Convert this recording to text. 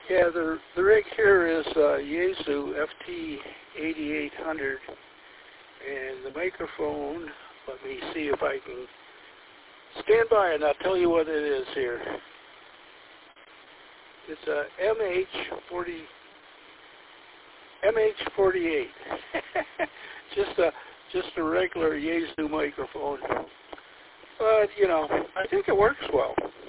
Yeah, the rig here is Yaesu FT8800, and the microphone, let me see if I can stand by and I'll tell you what it is here. It's a MH48. just a regular Yaesu microphone. But, you know, I think it works well.